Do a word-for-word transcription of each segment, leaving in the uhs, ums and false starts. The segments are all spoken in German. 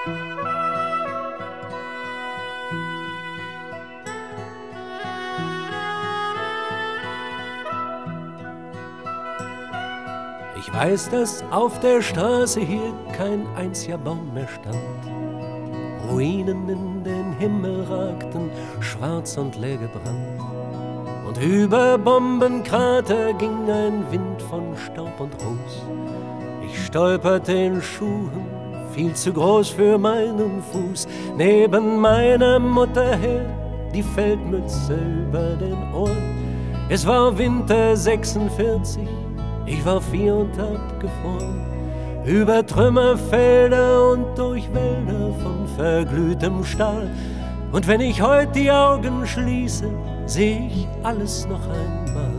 Ich weiß, dass auf der Straße hier kein einziger Baum mehr stand. Ruinen in den Himmel ragten, schwarz und leer gebrannt. Und über Bombenkrater ging ein Wind von Staub und Ruß. Ich stolperte in Schuhen, viel zu groß für meinen Fuß. Neben meiner Mutter her, die Feldmütze über den Ohren. Es war Winter sechsundvierzig, ich war vier und abgefroren. Über Trümmerfelder und durch Wälder von verglühtem Stahl. Und wenn ich heute die Augen schließe, seh ich alles noch einmal.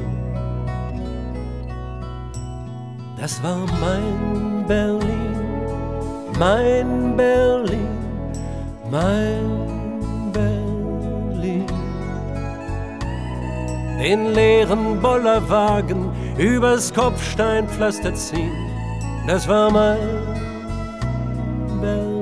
Das war mein Berlin, mein Berlin, mein Berlin. Den leeren Bollerwagen übers Kopfsteinpflaster ziehen, das war mein Berlin.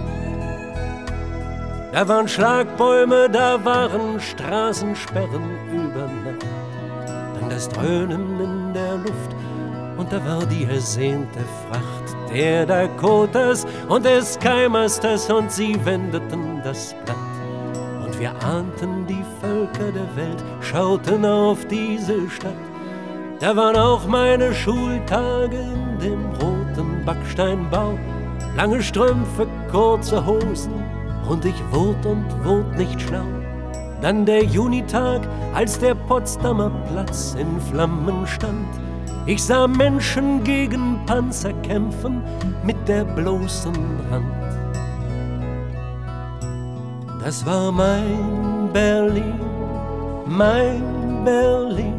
Da waren Schlagbäume, da waren Straßensperren über Nacht. Dann das Dröhnen in der Luft und da war die ersehnte Fracht der Dakotas und des Skymeisters und sie wendeten das Blatt. Und wir ahnten, die Völker der Welt schauten auf diese Stadt. Da waren auch meine Schultage in dem roten Backsteinbau. Lange Strümpfe, kurze Hosen und ich wurd und wurd nicht schlau. Dann der Junitag, als der Potsdamer Platz in Flammen stand. Ich sah Menschen gegen Panzer kämpfen mit der bloßen Hand. Das war mein Berlin, mein Berlin,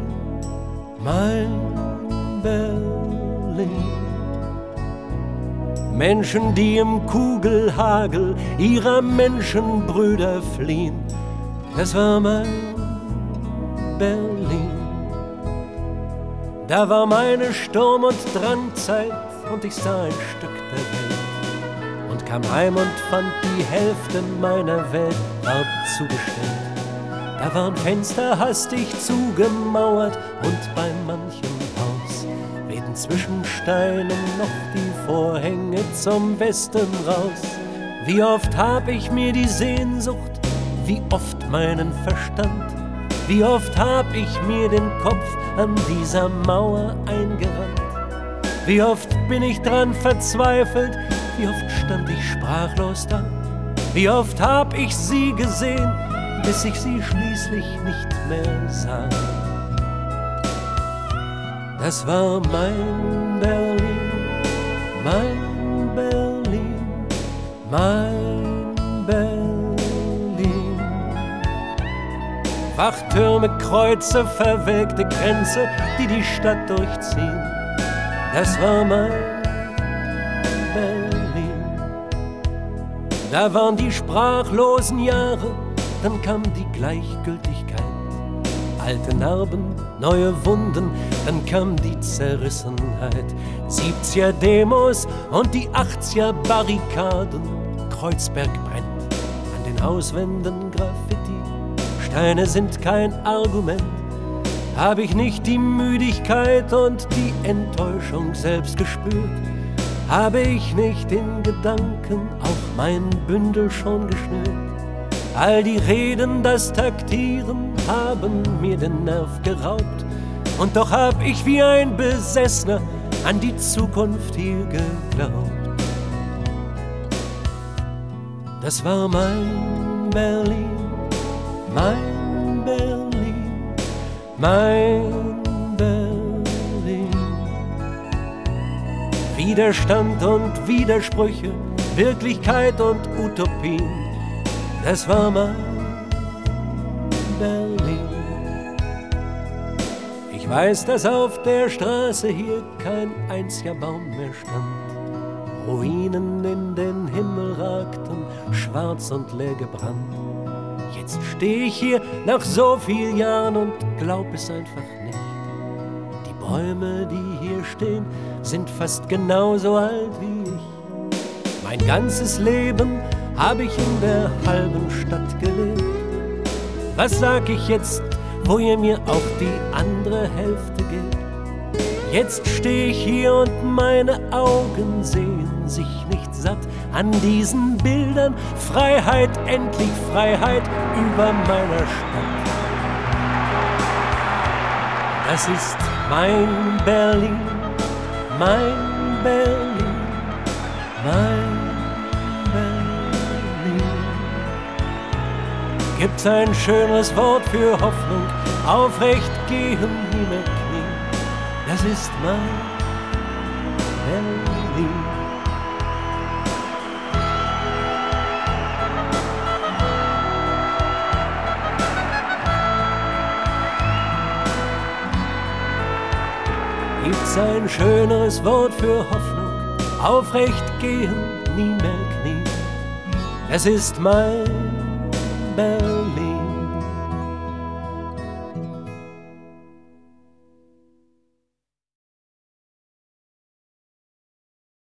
mein Berlin. Menschen, die im Kugelhagel ihrer Menschenbrüder fliehen. Das war mein Berlin. Da war meine Sturm- und Drangzeit und ich sah ein Stück der Welt und kam heim und fand die Hälfte meiner Welt war zugestellt. Da waren Fenster hastig zugemauert und bei manchem Haus wehten zwischen Steinen noch die Vorhänge zum Westen raus. Wie oft hab ich mir die Sehnsucht, wie oft meinen Verstand, wie oft hab ich mir den Kopf an dieser Mauer eingerannt. Wie oft bin ich dran verzweifelt, wie oft stand ich sprachlos da. Wie oft hab ich sie gesehen, bis ich sie schließlich nicht mehr sah. Das war mein Berlin, mein Berlin, mein Berlin. Wachtürme, Kreuze, verwelkte Grenze, die die Stadt durchziehen. Das war mein Berlin. Da waren die sprachlosen Jahre, dann kam die Gleichgültigkeit. Alte Narben, neue Wunden, dann kam die Zerrissenheit. siebziger Demos und die achtziger Barrikaden. Kreuzberg brennt, an den Hauswänden Graffiti. Steine sind kein Argument. Hab ich nicht die Müdigkeit und die Enttäuschung selbst gespürt? Habe ich nicht in Gedanken auch mein Bündel schon geschnürt? All die Reden, das Taktieren haben mir den Nerv geraubt. Und doch hab ich wie ein Besessener an die Zukunft hier geglaubt. Das war mein Berlin, mein Berlin, mein Berlin. Widerstand und Widersprüche, Wirklichkeit und Utopien. Das war mein Berlin. Ich weiß, dass auf der Straße hier kein einziger Baum mehr stand. Ruinen in den Himmel ragten, schwarz und leer gebrannt. Jetzt steh ich hier nach so vielen Jahren und glaub es einfach nicht. Die Bäume, die hier stehen, sind fast genauso alt wie ich. Mein ganzes Leben hab ich in der halben Stadt gelebt. Was sag ich jetzt, wo ihr mir auch die andere Hälfte gebt? Jetzt steh ich hier und meine Augen sehen sich nicht satt an diesen Bildern. Freiheit, endlich Freiheit über meiner Stadt. Das ist mein Berlin, mein Berlin, mein Berlin. Gibt's ein schönes Wort für Hoffnung, aufrecht gehen, nie mehr knien. Das ist mein Berlin. Gibt's ein schöneres Wort für Hoffnung, aufrecht gehen, nie mehr knien. Es ist mein Berlin.